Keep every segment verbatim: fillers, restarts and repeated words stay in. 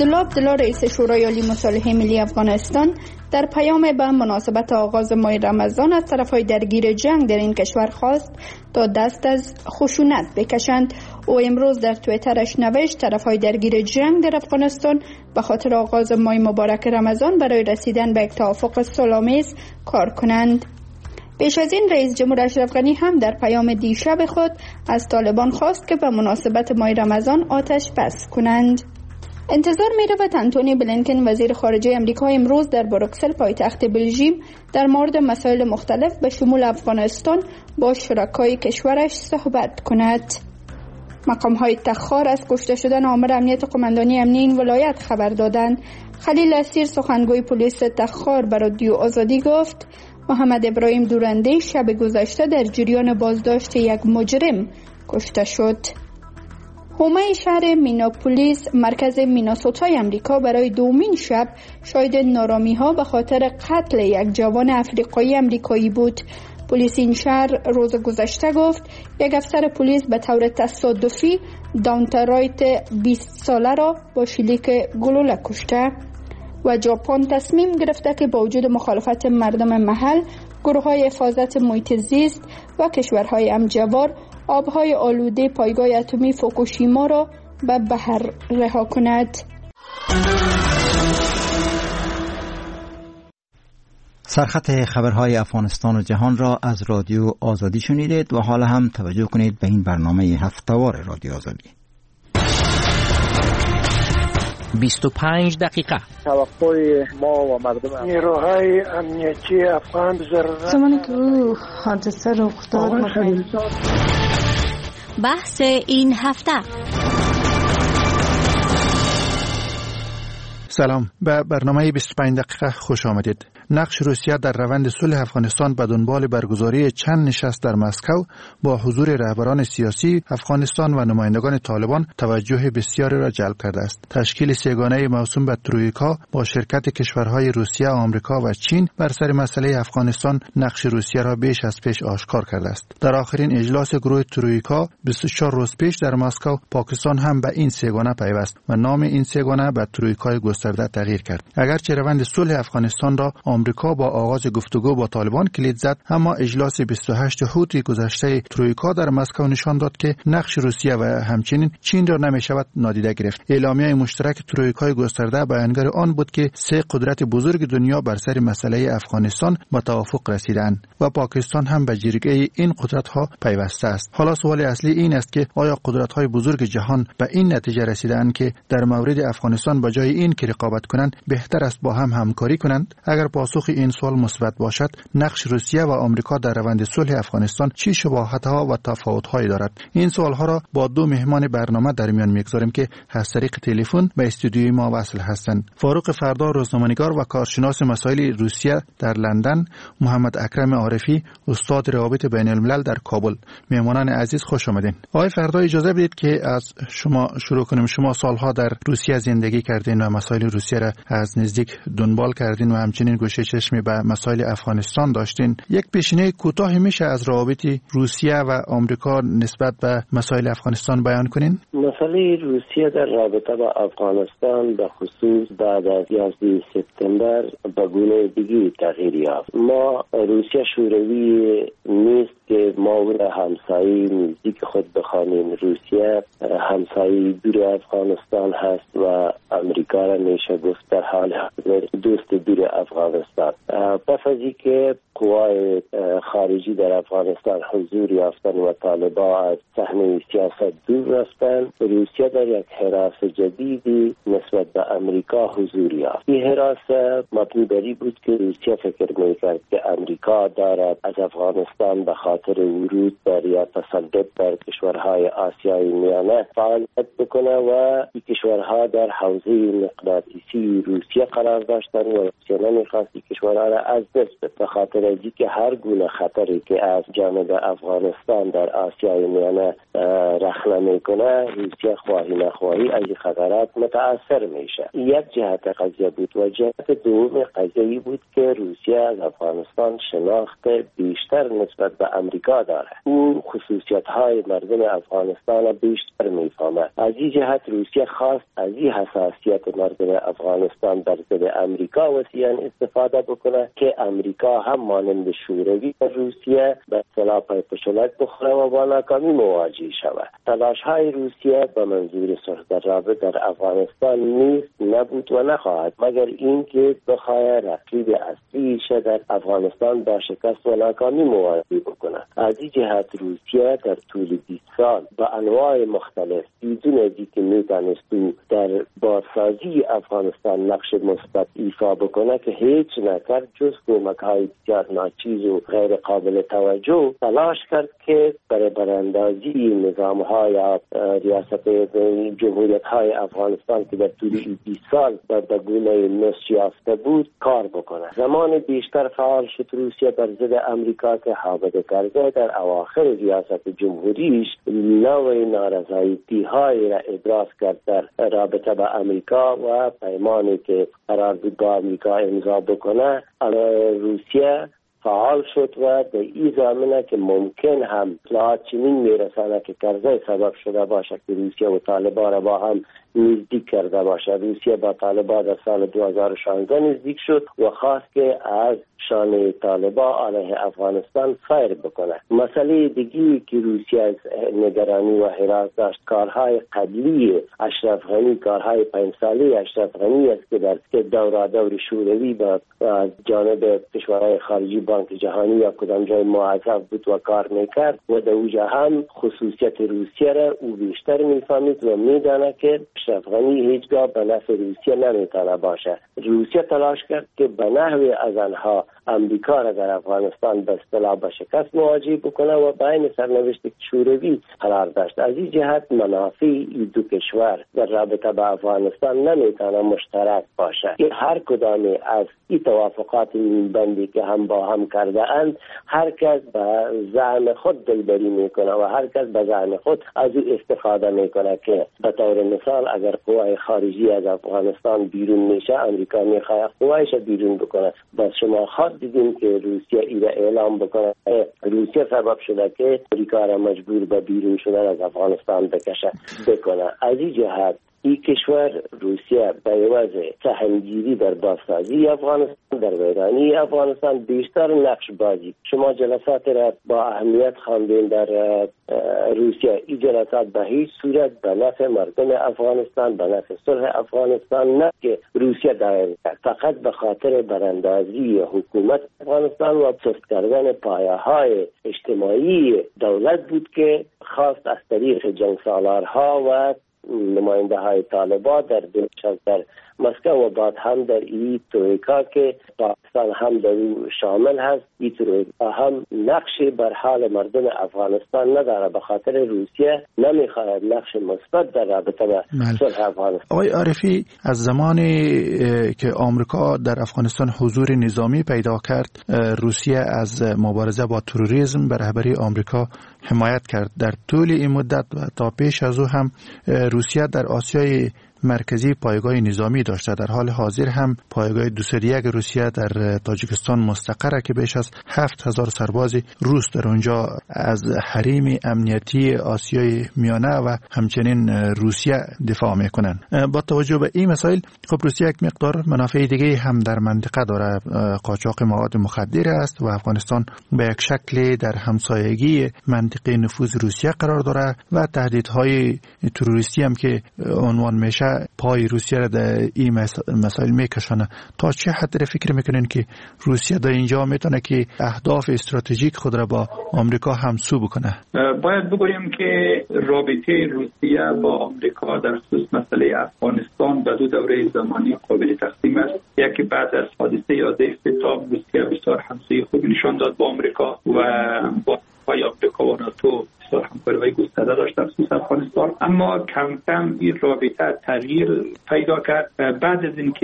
عبدالله عبدالله رئیس شورای عالی مصالحه ملی افغانستان در پیام به مناسبت آغاز ماه رمضان از طرفهای درگیر جنگ در این کشور خواست تا دست از خشونت بکشند. او امروز در توییترش نوشت طرفهای درگیر جنگ در افغانستان به خاطر آغاز ماه مبارک رمضان برای رسیدن به یک توافق صلح‌آمیز کار کنند. پیش از این رئیس جمهور اشرف غنی هم در پیام دیشب خود از طالبان خواست که به مناسبت ماه رمضان آتش بس کنند. انتظار می رود انتونی بلینکن وزیر خارجه امریکا امروز در بروکسل پایتخت بلژیم در مورد مسائل مختلف به شمول افغانستان با شرکای کشورش صحبت کند. مقام های تخار از کشته شدن آمر امنیت قماندانی امنی این ولایت خبر دادند. خلیل اسیر سخنگوی پلیس تخار به رادیو آزادی گفت محمد ابراهیم دورنده شب گذشته در جریان بازداشت یک مجرم کشته شد. حومه شهر میناپولیس مرکز میناسوتای امریکا برای دومین شب شاهد نارامی ها به خاطر قتل یک جوان افریقایی امریکایی بود. پلیس این شهر روز گذشته گفت یک افسر پلیس به طور تصادفی داونتا رایت بیست ساله را با شلیک گلوله کشته. و ژاپن تصمیم گرفته که با وجود مخالفت مردم محل، گروه‌های حفاظت محیط زیست و کشورهای همجوار آبهای آلوده پایگاه اتمی فوکوشیما را به بحر رها کند. سرخط خبرهای افغانستان و جهان را از رادیو آزادی شنیدید و حالا هم توجه کنید به این برنامه هفته‌وار رادیو آزادی. بیست و پنج دقیقه توقع ما و مردم نیروهای امنیتی افغان ضرورت زمانی که او حادثه رخ داد بحث این هفته. سلام، به برنامه بیست و پنج دقیقه خوش آمدید. نقش روسیه در روند صلح افغانستان به دنبال برگزاری چند نشست در مسکو با حضور رهبران سیاسی افغانستان و نمایندگان طالبان توجه بسیاری را جلب کرده است. تشکیل سه‌گانه موسوم به ترویکا با شرکت کشورهای روسیه، آمریکا و چین بر سر مسئله افغانستان نقش روسیه را بیش از پیش آشکار کرده است. در آخرین اجلاس گروه ترویکا بیست و چهار روز پیش در مسکو، پاکستان هم به این سه‌گانه پیوست و نام این سه‌گانه به ترویکای گسترده تغییر کرد. اگرچه روند صلح افغانستان را آمریکا با آغاز گفتگو با طالبان کلید زد، اما اجلاس بیست و هشت حوتی گذشته ترویکا در مسکو نشان داد که نقش روسیه و همچنین چین را نمی‌شود نادیده گرفت. اعلامیه مشترک ترویکای گسترده بیانگر آن بود که سه قدرت بزرگ دنیا بر سر مسئله افغانستان به توافق رسیدند و پاکستان هم به جرگه این قدرت‌ها پیوسته است. حالا سوال اصلی این است که آیا قدرت‌های بزرگ جهان به این نتیجه رسیدند که در مورد افغانستان به جای این که رقابت کنند بهتر است با هم همکاری کنند؟ اگر پاسخ این سوال مثبت باشد، نقش روسیه و آمریکا در روند صلح افغانستان چه شباهت‌ها و تفاوت‌هایی دارد؟ این سوال‌ها را با دو مهمان برنامه در میان می‌گذاریم که از طریق تلفن به استودیوی ما وصل هستند. فاروق فردا روزنامه‌نگار و کارشناس مسائل روسیه در لندن، محمد اکرم عارفی استاد روابط بین‌الملل در کابل. مهمانان عزیز خوش آمدین. آقای فردا اجازه بدید که از شما شروع کنیم. شما سالها در روسیه زندگی کردین و مسائل روسیه را از نزدیک دنبال کردین و همچنین گوشه چشمی به مسائل افغانستان داشتین. یک پیشینه کوتاه میشه از روابط روسیه و آمریکا نسبت به مسائل افغانستان بیان کنین؟ مسئله روسیه در رابطه با افغانستان به خصوص بعد از یازده سپتامبر به گونه دیگه تغییر یافت. ما روسیه شوروی نیست که ما و همسایه نزدیک خود بخوانیم. روسیه همسایه دور افغانستان هست و امریکا را میشه گفت در حال حاضر دوست دور افغانستان. پس از اینکه قوای خارجی در افغانستان حضور یافتن و طالبان از صحنه سیاست دور رفتن، روسیه در یک حراس جدیدی نسبت به امریکا حضور یافت. این حراس مبنی بر این بود که روسیه فکر میکرد که امریکا دارد از افغانستان به خاطر ورود بر یا تسلط بر کشورهای آسیای میانه فعالیت بکنه و این کشورها در حوزه مقناطیسی روسیه قرار داشتن و روسیه نمیخواست این کشورها را از دست بده. به خاطر نزدیک هر گونه خطری که از جانب افغانستان در آسیای میانه رخنه میکنه، روسیه خواهی نخواهی از این خطرات متاثر میشه. یک جهت قضیه بود و جهت دوم قضیه بود که روسیه از افغانستان شناخت بیشتر نسبت به امریکا داره. او خصوصیت های مردم افغانستان بیشتر میفهمه. از این جهت روسیه خواست از این حساسیت مردم افغانستان در ضد امریکا وسیعا استفاده بکنه که امریکا هم مانند شوروی روسیه به اصطلاح پای پشلک بخوره و با ناکامی مواجه شود. تلاش های روسیه به منظور صلح در رابطه در افغانستان نیست، نبود و نخواهد مگر اینکه بخواهد رقیب اصلیش در افغانستان با شکست و ناکامی مواجه بکنه. از این جهت روسیه در طول بیست سال با انواع مختلف بدون از اینکه میتونست در بازسازی افغانستان نقش مثبت ایفا بکنه که هیچ نکرد جز کمک‌های بسیار ناچیز و غیر قابل توجه، تلاش کرد که برای براندازی نظام‌های ریاست جمهوریت‌های افغانستان که در طول بیست سال به گونه نصف یافته بود کار بکنه. زمان بیشتر فعال شد روسیه بر ضد امریکا که حامد کرزی در اواخر ریاست جمهوریش نوع نارضایتی‌های را ابراز کرد در رابطه با امریکا و پیمانی که قرار بود با امریکا امضا بکنه. روسیه فعال شد و در این زمینه که ممکن هم اطلاعات چنین میرسانه که کرزی سبب شده باشه که روسیه و طالبان را با هم نزدیک کرده باشه. روسیه با طالبان در سال دو هزار و شانزده نزدیک شد و خواست که از شانه طالبان علیه افغانستان فیر بکنه. مسئله دیگی که روسیه از نگرانی و حراس داشت کارهای قبلی اشرف غنی، کارهای پنج ساله اشرف غنی است که در دوره دور شوروی با از جانب کشورهای خارجی بانک جهانی یا کدام جای موظف بود و کار میکرد و در اوجا هم خصوصیت روسیه را او بیشتر میفهمید و میدانه که اشرف غنی هیچگاه به نفع روسیه نمیتونه باشه. روسیه تلاش کرد که به نحو از آنها امریکا را در افغانستان به اصطلاح به شکست مواجه بکنه و بین سرنوشت شوروی قرار داشت. از این جهت منافع این دو کشور در رابطه با افغانستان نمیتونه مشترک باشه. هر کدام از این توافقات نیمبندی که هم با هم کرده اند هر کس به زعم خود دلبری میکنه و هر کس به زعم خود از او استفاده میکنه که به طور مثال اگر قوای خارجی از افغانستان بیرون میشه امریکا میخواد قوایش بیرون بکنه. بس شما خود دیدیم که روسیه ایره اعلام بکنه روسیه سبب شده که امریکا را مجبور به بیرون شدن از افغانستان بکشه بکنه. از این جهت این کشور روسیه به عوض سهمگیری در بازسازی افغانستان در ویرانی افغانستان بیشتر نقش بازی. شما جلسات را با اهمیت خواندین در روسیه. این جلسات به هیچ صورت به نفع مردم افغانستان، به نفع صلح افغانستان نه که روسیه دایر کرد، فقط به خاطر براندازی حکومت افغانستان و سست کردن پایه های اجتماعی دولت بود که خواست از طریق جنگ سالارها و نماینده های طالبان در دلشان در مسکو و بعد هم در این ترویکا که پاکستان هم در او شامل هست، این ترویکا هم نقشی بر حال مردم افغانستان نداره. به خاطر روسیه نمیخواهد نقش مثبت در رابطه با صلح افغانستان. آقای عارفی، از زمانی که آمریکا در افغانستان حضور نظامی پیدا کرد روسیه از مبارزه با تروریسم به رهبری آمریکا حمایت کرد. در طول این مدت و تا پیش از او هم روسیه در آسیای مرکزی پایگاه نظامی داشته. در حال حاضر هم پایگاه دو صد و یک روسیه در تاجیکستان مستقره که بیش از هفت هزار سرباز روس در اونجا از حریم امنیتی آسیای میانه و همچنین روسیه دفاع میکنن. با توجه به این مسائل خب روسیه یک مقدار منافع دیگه هم در منطقه داره، قاچاق مواد مخدر است و افغانستان به یک شکل در همسایگی منطقه نفوذ روسیه قرار داره و تهدیدهای تروریستی هم که عنوان میشه پای روسیه را در این مسائل میکشانه. تا چه حد فکر میکنین که روسیه در اینجا میتونه که اهداف استراتژیک خود را با آمریکا همسو بکنه؟ باید بگوییم که رابطه روسیه با آمریکا در خصوص مسئله افغانستان به دو دوره زمانی قابل تقسیم است. یکی بعد از حادثه یازده سپتامبر روسیه بسیار همسویی خوبی نشان داد با آمریکا و با پای آمریکا و ناتو سال همکاری‌های گسترده داشت در خصوص افغانستان، اما کم کم این رابطه تغییر پیدا کرد بعد از اینکه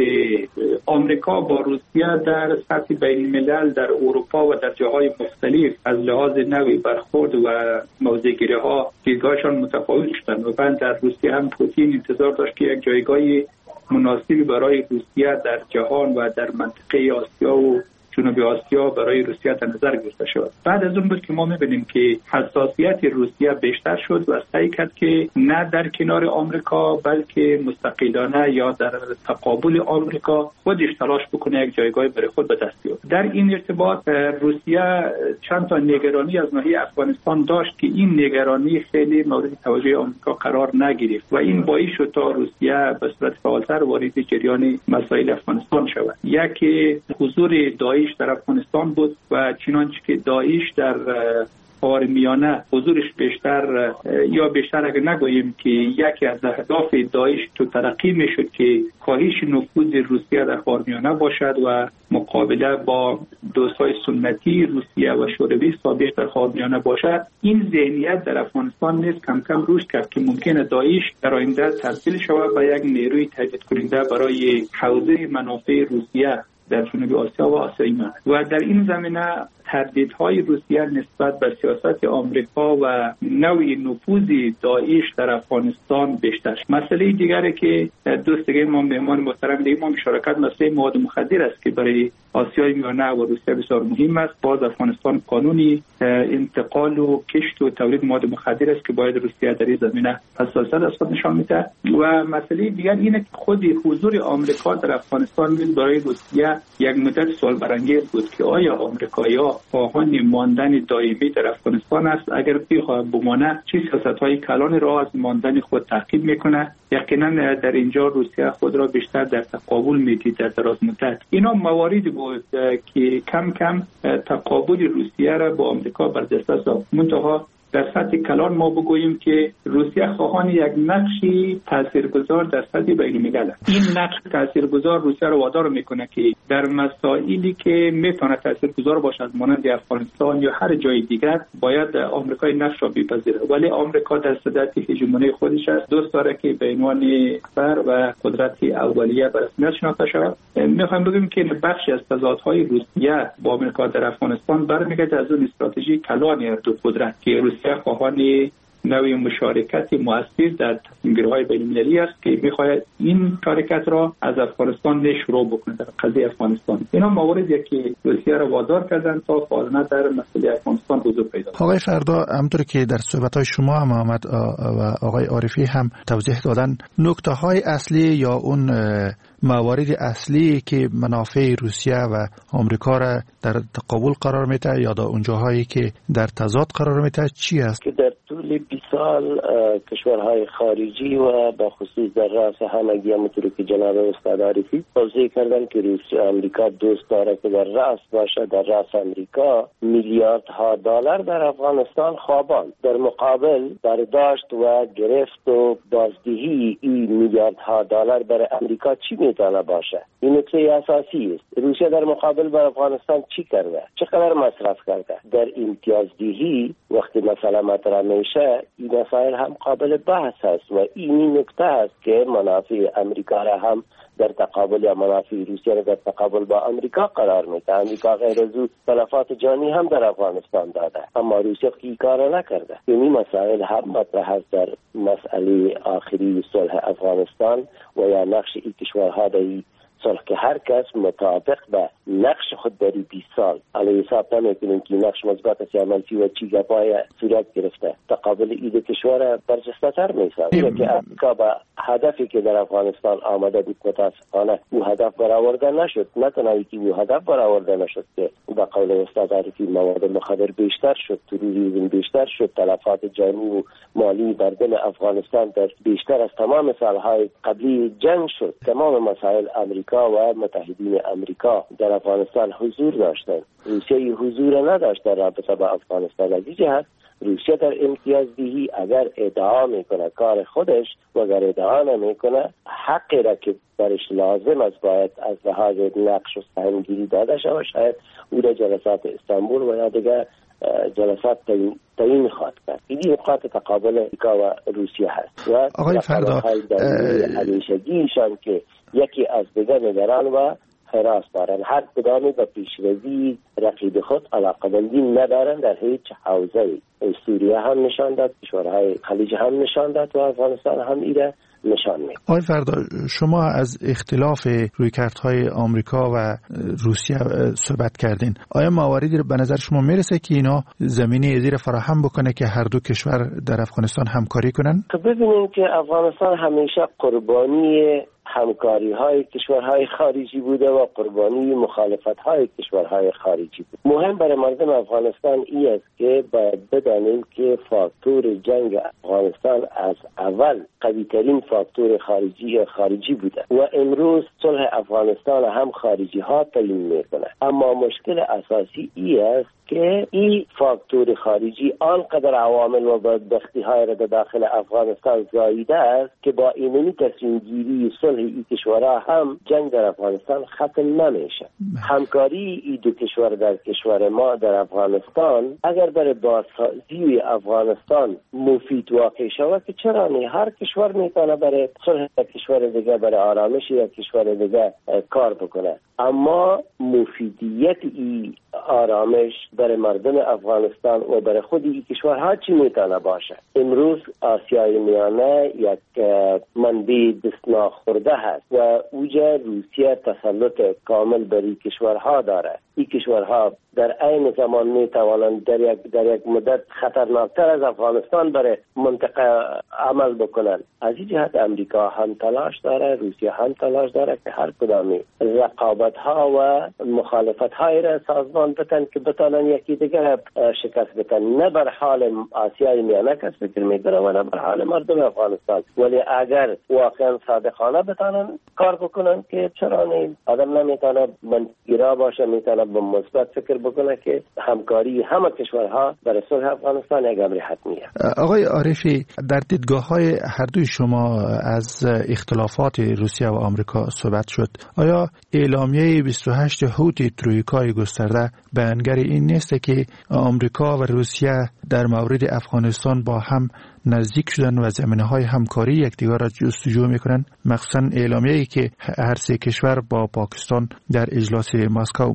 آمریکا با روسیه در سطح بین الملل در اروپا و در جاهای مختلف از لحاظ نوعی برخورد و موضع‌گیری ها دیدگاهشان متفاوت شدند و بعد در روسیه هم پوتین انتظار داشت که یک جایگاه مناسبی برای روسیه در جهان و در منطقه آسیا و جنوبی آسیا برای روسیه در نظر گرفته شد. بعد از اون بود که ما می‌بینیم که حساسیت روسیه بیشتر شد و سعی کرد که نه در کنار آمریکا بلکه مستقلانه یا در تقابل آمریکا خودش تلاش بکنه یک جایگاه برای خود به دست بیاره. در این ارتباط روسیه چند تا نگرانی از ناحیه افغانستان داشت که این نگرانی خیلی مورد توجه آمریکا قرار نگرفت و این باعث شد تا روسیه به صورت فعالتر وارد جریان مسائل افغانستان شود. یکی حضور داعش در افغانستان بود و چنانچه که داعش در خاورمیانه حضورش بیشتر یا بیشتر اگر نگوییم که یکی از اهداف داعش تو ترقی میشد که کاهش نفوذ روسیه در خاورمیانه باشد و مقابله با دوستای سنتی روسیه و شوروی سابق در خاورمیانه باشد. این ذهنیت در افغانستان نیز کم کم رشد کرد که ممکنه داعش در آینده تبدیل شود به یک نیروی تهدید کننده برای حوزه منافع روسیه در جنوب آسیا و آسیای من و در این زمینه تردیدهای روسیه نسبت به سیاست آمریکا و نوع نفوذ داعش در افغانستان بیشتر. مسئله دیگری که دوست دیگه ما مهمان محترم دیگه ما مشارکت مسئله مواد مخدر است که برای آسیای میانه و روسیه بسیار مهم است. باز افغانستان قانونی انتقال و کشت و تولید مواد مخدر است که باید روسیه در این زمینه حساسیت از خود نشان میده و مسئله دیگر اینه که خود حضور آمریکا در افغانستان نیز برای روسیه یک مدت سوال برانگیز بود که آیا آمریکایی‌ها خواهان ماندن دائمی در افغانستان است؟ اگر بخواهد بمانه چه سیاست‌های کلان را از ماندن خود تعقیب میکنه؟ یقینا در اینجا روسیه خود را بیشتر در تقابل میدید در دراز مدت. اینا مواردی بود که کم کم تقابل روسیه را با آمریکا بر دست ساخت. منتها در سطح کلان ما بگوییم که روسیه خواهان یک نقشی تاثیرگذار در سطح بین‌الملل است. این نقش تاثیرگذار روسیه را وادار میکنه که در مسائلی که میتونه تاثیرگذار باشد مانند افغانستان یا هر جای دیگر باید آمریکا نقش را بپذیره، ولی آمریکا در صدد هژمونی خودش است، دوست داره که به عنوان بر و قدرت اولیه به رسمیت شناخته شود. میخوایم بگیم که بخشی از تضادهای روسیه با آمریکا در افغانستان برمیگرده از اون استراتژی کلان دو قدرت که روسیه خواهان نوع مشارکت مؤثر در تصمیم‌گیری‌های بین‌المللی است که می‌خواهد این حرکت را از افغانستان شروع بکنه در قضیه افغانستان. اینا مواردی که روسیه را وادار کردند تا فعالانه در مسئله افغانستان حضور پیدا کنند. آقای فردا، همونطور که در صحبت‌های شما هم آمد و آقای عارفی هم توضیح دادن، نکته‌های اصلی یا اون موارد اصلی که منافع روسیه و آمریکا را در تقابل قرار میده یا در اونجاهایی که در تضاد قرار میده چی است؟ که در طول بیست سال کشورهای خارجی و به خصوص در رأس همگی همونطور که جناب استاد عارفی توضیح کردن که روسیه آمریکا دوست داره که در رأس باشه. در رأس آمریکا میلیاردها دلار در افغانستان خوابان، در مقابل برداشت و گرفت و بازدهی این میلیاردها دلار برای آمریکا چی میتونه باشه؟ این نکته اساسی است. روسیه در مقابل بر افغانستان چی کرده؟ چقدر مصرف کرده؟ در امتیازدهی وقتی مثلا مطرح میشه این مسائل هم قابل بحث است و این نکته است که منافع امریکا را هم در تقابل یا منافع روسیه را در تقابل با امریکا قرار میده. امریکا غیر از او تلفات جانی هم در افغانستان داده اما روسیه این کار نکرده. این مسائل هم مطرح است در مسئله آخری صلح افغانستان و یا نقش این کشورها در صلح که هر کس مطابق به نقش خود در بیست سال علیه حساب نمیکنیم که نقش مثبت است یا منفی و چی گپای صورت گرفته تقابل ایده کشور برجسته تر میسازه که امریکا به هدفی که در افغانستان آمده بود متاسفانه او هدف برآورده نشد. نه تنها که او هدف برآورده نشد که به قول استاد عارفی مواد مخدر بیشتر شد، تروریسم بیشتر شد، تلفات جانی و مالی بر دل افغانستان در بیشتر از تمام سالهای قبلی جنگ شد. تمام مسائل امریکا و متحدین امریکا در افغانستان حضور داشتند. روسیه حضور نداشت در رابطه با افغانستان. از این جهت روسیه در امتیازدهی اگر ادعا میکنه کار خودش و اگر ادعا نمیکنه حقی را که برش لازم است باید از لحاظ نقش و سهمگیری داده شود، شاید او را جلسات استانبول و یا دیگر جلسات تعیین خواهد کرد. این نقاط تقابل امریکا و روسیه هست و آقای فردا همیشگیشان که یکی از دیگر نگران و حراس دارند. هر کدامی به پیشروی رقیب خود علاقه‌مندی ندارند در هیچ حوزه‌ای. سوریه هم نشان داد، کشورهای خلیج هم نشان داد و افغانستان هم ایره نشان میده. آقای فردا، شما از اختلاف رویکردهای آمریکا و روسیه صحبت کردین. آیا مواردی به نظر شما میرسه که اینا زمینه زیر فراهم بکنه که هر دو کشور در افغانستان همکاری کنن؟ خب ببینید که افغانستان همیشه قربانی همکاری های کشورهای خارجی بوده و قربانی مخالفت های کشورهای خارجی بود. مهم برای مردم افغانستان این است که باید بدانیم که فاکتور جنگ افغانستان از اول قوی ترین فاکتور خارجی خارجی بوده و امروز صلح افغانستان هم خارجی ها تعیین میکنه. اما مشکل اساسی این است که این فاکتور خارجی آنقدر عوامل و بدبختی های را داخل افغانستان زاییده است که با اینمی تصمیم گیری صلح این کشورها هم جنگ در افغانستان ختم نمیشه. همکاری این دو کشور در کشور ما در افغانستان اگر برای بازسازی افغانستان مفید واقع شود که چرا نه؟ هر کشور میتونه برای صلح کشور دیگه، برای آرامش یک کشور دیگه کار بکنه. اما مفیدیت این آرامش برای مردم افغانستان و برای خود این کشورها چی میتونه باشه؟ امروز آسیای میانه یک منبع دست ناخورده هست و اوجا روسیه تسلط کامل بر این کشورها داره. این کشورها در عین زمان میتوانند در یک در یک مدت خطرناکتر از افغانستان برای منطقه عمل بکنند. از این جهت امریکا هم تلاش داره، روسیه هم تلاش داره که هر کدامی رقابت ها و مخالفت های را سازمان بتن که بتانن یکی دیگر شکست بتن. نه بر حال آسیای میانه کس فکر میکنه و نه بر حال مردم افغانستان. ولی اگر واقعا صادقانه بتانن کار بکنن که چرا نه؟ آدم نمیتونه منگیرا باشه، میتونه به مثبت فکر بکنه که همکاری همه کشورها برای صلح افغانستان یک امر حتمیه. آقای عارفی، در دیدگاه های هر دوی شما از اختلافات روسیه و آمریکا صحبت شد. آیا اعلامیه بیست و هشت هوتی ترویکای گسترده بیانگر این نیست که آمریکا و روسیه در مورد افغانستان با هم نزدیک شدن و زمینه‌های همکاری یکدیگر را جستجو می‌کنند؟ مخصوصاً اعلامیه‌ای که هر سه کشور با پاکستان در اجلاس مسکو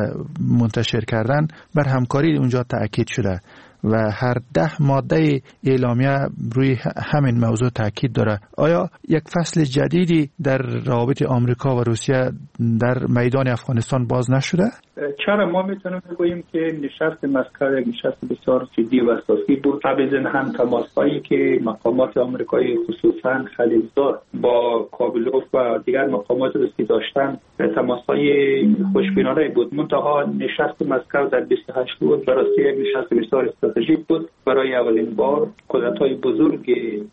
منتشر کردن بر همکاری اونجا تأکید شده و هر ده ماده اعلامیه روی همین موضوع تاکید داره. آیا یک فصل جدیدی در روابط آمریکا و روسیه در میدان افغانستان باز نشده؟ چرا ما میتونیم بگوییم که نشست مسکو یک نشست بسیار جدی و اساسی بود. قبل از هم تماس‌هایی که مقامات آمریکایی خصوصا خلیلزاد با کابلوف و دیگر مقامات روسی داشتن تماس‌های خوشبینانه بود. منتها نشست مسکو در بیست و هشت بود برای یک نشست بسیار استراتژیک بود. برای اولین بار قدرت‌های بزرگ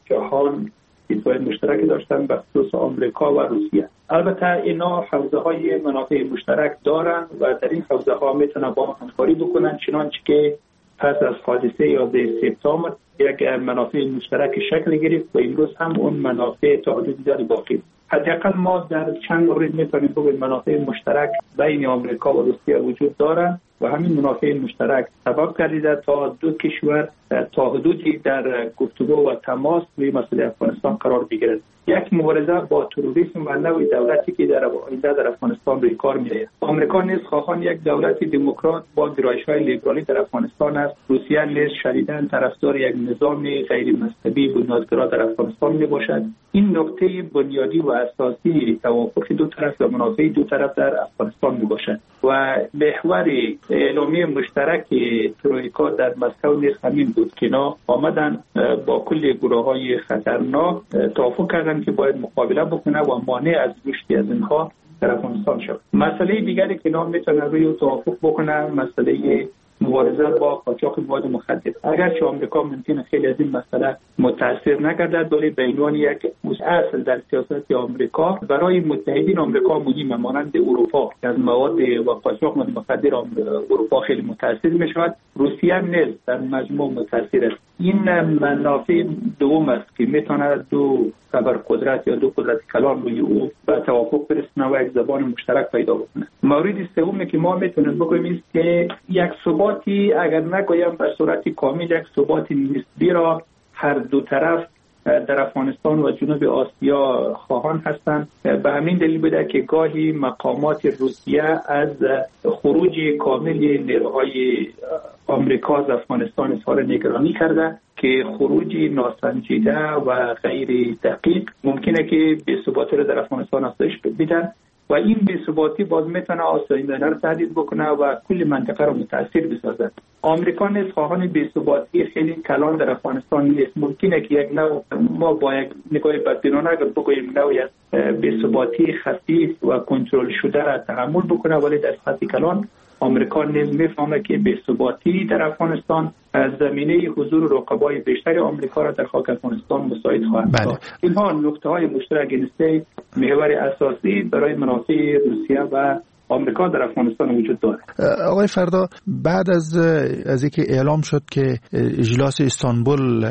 جهان دیدگاه مشترک داشتن به خصوص آمریکا و روسیه. البته اینا حوزه های منافع مشترک دارن و در این حوزه ها میتونن با همکاری بکنن، چنانچه که پس از حادثه یازده سپتامبر یک منافع مشترک شکل گرفت و امروز هم اون منافع تا حدود زیادی باقی. حداقل ما در چند مورد میتونیم بگوییم منافع مشترک بین آمریکا و روسیه وجود دارند و همین منافع مشترک سبب گردیده تا دو کشور تا حدودی در گفتگو و تماس روی مسئله افغانستان قرار بگیرند. یک مبارزه با تروریسم و نوع دولتی که در آینده در افغانستان روی کار می‌آید. آمریکا نیز خواهان یک دولت دموکرات با گرایش‌های لیبرالی در افغانستان است. روسیه نیز شدیداً طرفدار یک نظام غیر مذهبی بنیادگرا در افغانستان میباشد. این نقطه بنیادی و اساسی توافق دو طرف و منافع دو طرف در افغانستان میباشد و محور اعلامیه مشترک ترویکا در مسکو نیز همین بود که اینا آمدن با کل گروه‌های خطرناک توافق کردن که باید مقابله بکنه و مانع از رشد از اینها در افغانستان شد. مسئله دیگری که اینا میتونن روی توافق بکنن مسئله مبارزه با قاچاق مواد مخدر. اگرچه آمریکا ممکنه خیلی از این مسئله متاثر نگردد، ولی به عنوان یک اصل در سیاست آمریکا برای متحدین آمریکا مهمه، مانند اروپا از مواد و قاچاق مواد مخدر اروپا خیلی متاثر میشود روسیه نیز در مجموع متاثر است. این منافع دوم است که میتونه دو ابرقدرت یا دو قدرت کلان روی او به توافق برسونه و یک زبان مشترک پیدا بکنه. مورد سومی که ما میتونیم بگوییم است که یک ثباتی، اگر نگویم به صورت کامل، یک ثبات نسبی را هر دو طرف در افغانستان و جنوب آسیا خواهان هستند. به همین دلیل بوده که گاهی مقامات روسیه از خروج کامل نیروهای آمریکا از افغانستان اظهار نگرانی کرده که خروج ناسنجیده و غیر دقیق ممکنه که بی‌ثباتی را در افغانستان افزایش بدن و این بی‌ثباتی باز میتونه آسایش را تهدید بکنه و کل منطقه را متاثر بسازد. آمریکا نیز خواهان بی‌ثباتی خیلی کلان در افغانستان نیست. ممکنه که یک نوع ما با یک نگاه بدبینانه اگر بگوییم نوعی از بی‌ثباتی خفیف و کنترل شده را تحمل بکنه، ولی در سطح کلان آمریکا نیز میفهمه که بی‌ثباتی در افغانستان از زمینه حضور رقبای بیشتر آمریکا را در خاک افغانستان مساعد خواهد ساخت. اینها نکته‌های مشترک است، محور اساسی برای منافع روسیه و آمریکا در افغانستان وجود دارد. آقای فردا، بعد از از اینکه اعلام شد که اجلاس استانبول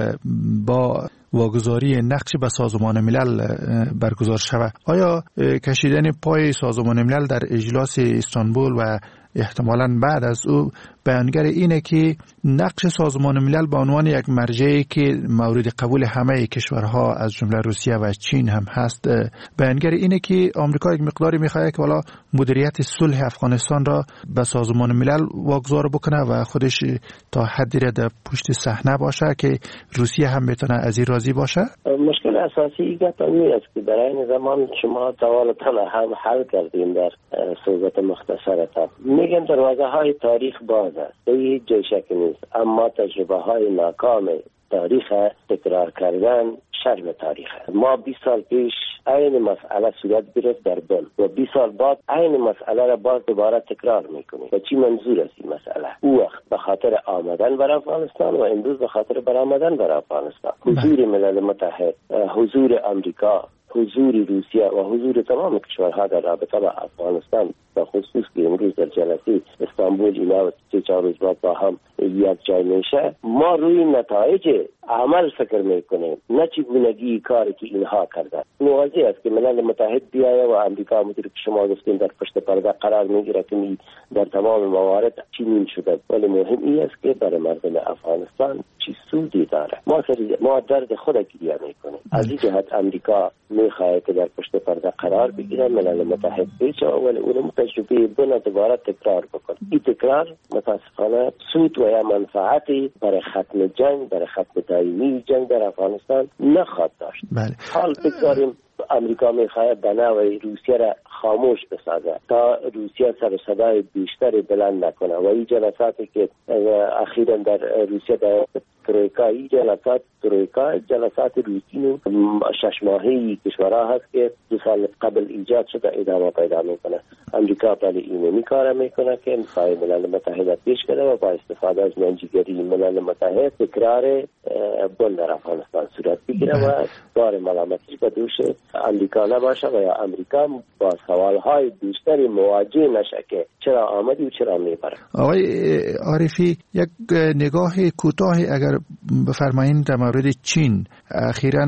با واگذاری نقش به سازمان ملل برگزار شود، آیا کشیدن پای سازمان ملل در اجلاس استانبول و احتمالاً بعد از او بیانگر اینه که نقش سازمان ملل به عنوان یک مرجعی که مورد قبول همه کشورها از جمله روسیه و چین هم هست، بیانگر اینه که آمریکا یک مقداری میخواد که والا مدیریت صلح افغانستان را به سازمان ملل واگذار بکنه و خودش تا حدی را در پشت صحنه باشه که روسیه هم میتونه از این راضی باشه؟ مشکل اساسی این است که در این زمان شما طوال طلا هم حل کردیم در صحبت مختصرتان. میگم دروازه های تاریخ باز است، هیچ جای شک نیست، اما تجربه های ناکام تاریخ تکرار کردن شرم تاریخ است. ما بیست سال پیش این مسئله صورت گرفت در بن و بیست سال بعد این مسئله را باز دوباره تکرار میکنیم. و چی منظور است این مسئله؟ او وقت به خاطر آمدن بر افغانستان و امروز به خاطر برآمدن بر افغانستان، حضور ملل متحد، حضور آمریکا، حضور روسیه و حضور تمام کشورها در رابطه با افغانستان، به خصوص که امروز در جلسه استانبول اینا و سه چهار روز بعد با هم یک جای میشه، ما روی نتایج عمل فکر میکنیم، نه چگونگی کاری که اینها کردن. واضح است که ملل متحد بیایه و امریکا مدیر که شما گفتین در پشت پرده قرار میگیره که در تمام موارد چنین شده، ولی مهم این است که برای مردم افغانستان چی سودی داره. ما ما درد خود گریه میکنیم. از این جهت امریکا میخواد که در پشت پرده قرار بگیره، ملل متحد پیچه ولی اون تجربه بنا دوباره تکرار بکنه. این تکرار متاسفانه سود و یا منفعتی برای ختم جنگ، برای ختم دائمی جنگ در افغانستان نخواهد داشت. بله. حال بگذاریم امریکا میخواهد به نوعی روسیه را خاموش بسازه تا روسیه سر صدای بیشتری بلند نکنه و این جلساتی که اخیراً در روسیه در ترویکا، این جلسات ترویکا جلسات روتین شش ماهی کشورها هست که دو سال قبل ایجاد شده ادامه پیدا میکنه. امریکا ولی اینو میکاره میکنه که میخواد ملل متحد پیش کنه و با استفاده از منجیگری ملل متحد تکرار بن در افغانستان صورت بگیره و بار ملامتش به دوش امریکا نباشه و یا امریکا با سوالهای بیشتری مواجه نشه که چرا آمدی و چرا میبره. آقای عارفی، یک نگاه کوتاهی اگر بفرمایید در مورد چین. اخیراً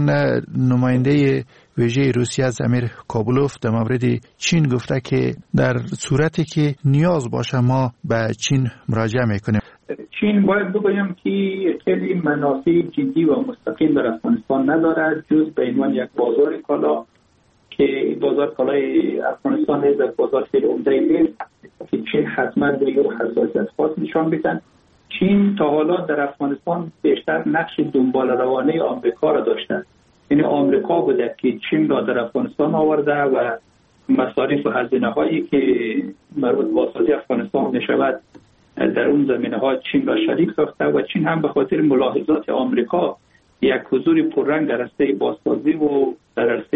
نماینده ویژه روسیه از امیر کابولوف در مورد چین گفته که در صورتی که نیاز باشه ما به چین مراجعه میکنیم. چین باید بگویم که خیلی منافع جدی و مستقیم در افغانستان ندارد جز به عنوان یک بازار کالا که بازار کالای افغانستان نیز یک بازار خیلی عمده نیست که چین حتما به یک حساسیت خاص نشان بدن. چین تا حالا در افغانستان بیشتر نقش دنبال روانه آمریکا را داشته، یعنی آمریکا بوده که چین را در افغانستان آورده و مصارف و هزینه هایی که مربوط به بازسازی افغانستان نشود در اون زمینه ها چین را شریک ساخته و چین هم به خاطر ملاحظات آمریکا یک حضور پررنگ در عرصه بازسازی و در عرصه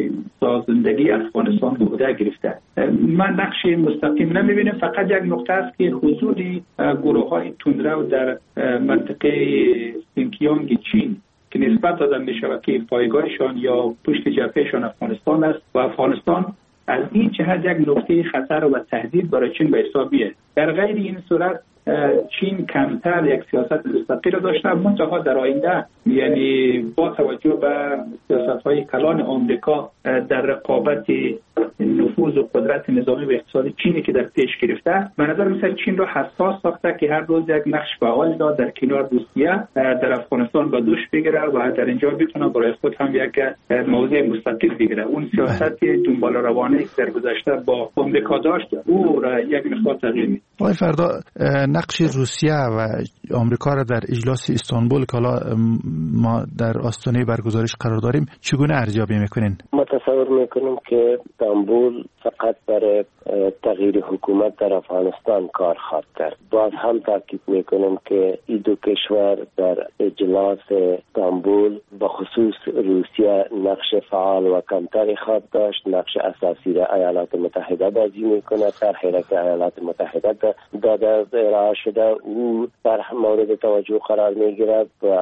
سازندگی افغانستان بوده گرفته. من نقش مستقیم نمیبینم، فقط یک نقطه است که حضور گروه های تندرو در منطقه سینکیانگ چین که نسبت داده می شود که پایگاهشان یا پشت جبههشان افغانستان است و افغانستان از این جهت یک نقطه خطر و تهدید برای چین به حساب میاد. در غیر این صورت چین کمتر یک سیاست مستقل داشته، منتها در آینده یعنی با توجه به سیاست‌های کلان آمریکا در رقابت نفوذ و قدرت نظامی و اقتصادی چینی که در پیش گرفته، به نظر میاد چین را حساس ساخته که هر روز یک نقش فعال داد در کنار روسیه در افغانستان به دوش بگیره و در اینجا بتونه برای خود هم یک موضع مستقل بگیره. اون سیاست دنبال روانه که در گذشته با آمریکا داشت او را یک مقدار تغییر میده. آقای فردا، نقش روسیه و آمریکا را در اجلاس استانبول که حالا ما در آستانه برگزارش قرار داریم چگونه ارزیابی میکنین؟ ما تصور میکنیم که استانبول فقط برای تغییر حکومت در افغانستان کار خواهد کرد. باز هم تاکید میکنیم که این دو کشور در اجلاس استانبول به خصوص روسیه نقش فعال و کمتری خواهد داشت. نقش اساسی را ایالات متحده بازی میکنه. طرحی را که ایالات متحده داده ارائه شده او در مورد توجه قرار میگیرد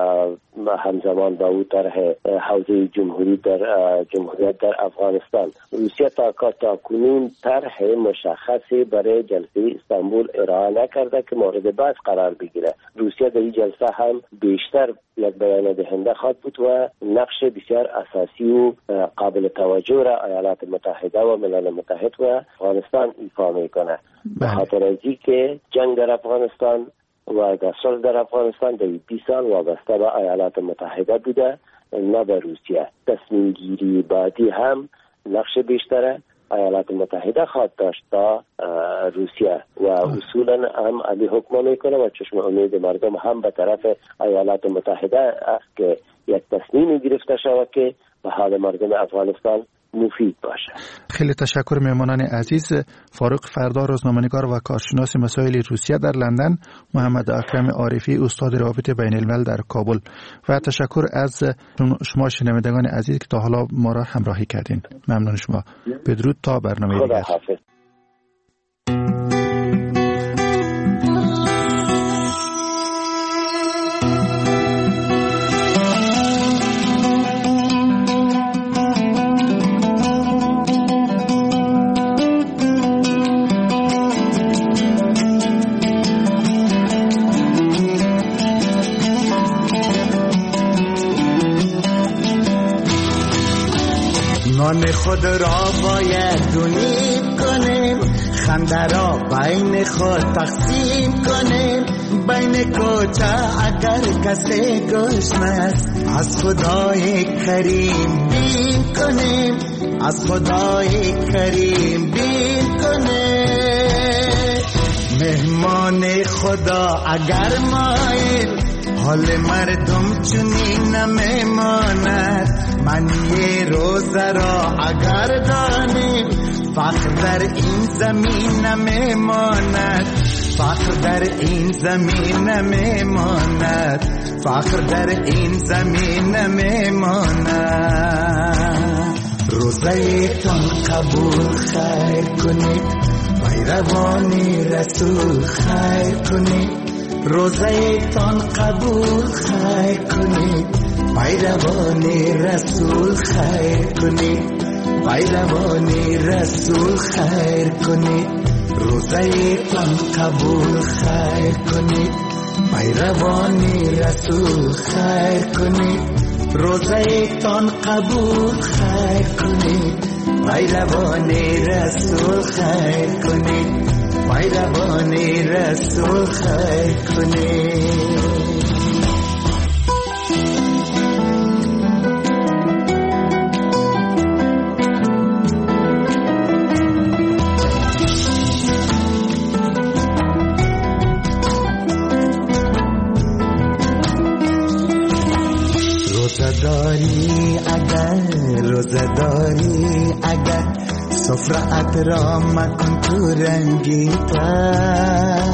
و همزمان با او طرح حوزه جمهوری در جمهوریت در افغانستان. روسیه تا تا کنون طرح مشخصی برای جلسه استانبول ارائه نکرده که مورد بحث قرار بگیره. روسیه در این جلسه هم بیشتر یک بیان دهنده خواهد بود و نقش بسیار اساسی و قابل توجه را ایالات متحده و ملل متحد و افغانستان ایفا میکنه. به خاطر از که جنگ در افغانستان و صلح در افغانستان در بیست سال وابسته به ایالات متحده بوده، نه به روسیه. تصمیم گیری بعدی هم نقش بیشتره ایالات متحده خواهد داشت تا روسیه و اصولا هم علی حکم میکنه و چشم امید مردم هم به طرف ایالات متحده است که یک تصمیم گرفته شود که به حال مردم افغانستان مفید باشه. خیلی تشکر مهمانان عزیز. فاروق فردا، روزنامه‌نگار و کارشناس مسائل روسیه در لندن، محمد اکرم عارفی، استاد روابط بین الملل در کابل، و تشکر از شما شنوندگان عزیز که تا حالا ما را همراهی کردین. ممنون شما. بدرود تا برنامه دیگر. خود را باید دونیم کنیم، خنده را بین خود تقسیم کنیم. بین کوچه اگر کسی گشنه است، از خدای کریم بیم کنیم، از خدای کریم بیم کنیم. مهمان خدا اگر مایل، حال مردم چنین نمیماند. من یه روز را اگر دانیم، فخر در این زمین نمیماند، فخر در این زمین نمیماند، فخر در این زمین نمیماند. روزه تان قبول خیر کنید، پیروانی رسول خیر کنید. روزه تان قبول خیر کنید، پیروانی رسول خیر کنید، پیروانی رسول خیر کنید. روزه تان قبول خیر کنید، پیروانی رسول خیر کنید. روزه تان قبول خیر کنید، پیروانی رسول خیر کنید، پیروانی رسول خیر کنید. روزداری اگر روزداری اگر سفرت را مکن تو رنگیتر.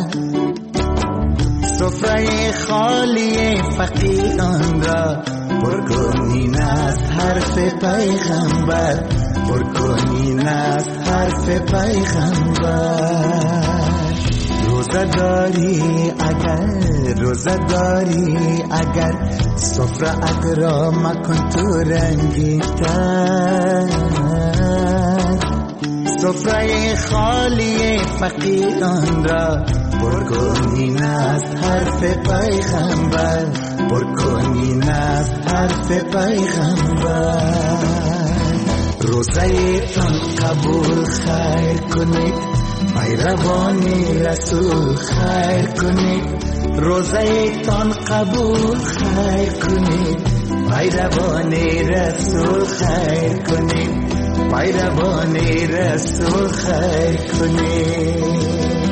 سفره خالی فقیران را پرکنین از حرف پیغمبر، پرکنین از حرف پیغمبر. روزداری اگر روزداری اگر سفرت را مکن تو رنگیتر. سفره خالی فقیران را پرکن از حرف پیغمبر پر کنین از حرف پیغمبر روزه تان قبول خیر کنید پیروان رسول خیر کنید روزه تان قبول خیر کنید پیروان رسول خیر کنید پیروان رسول خیر کنید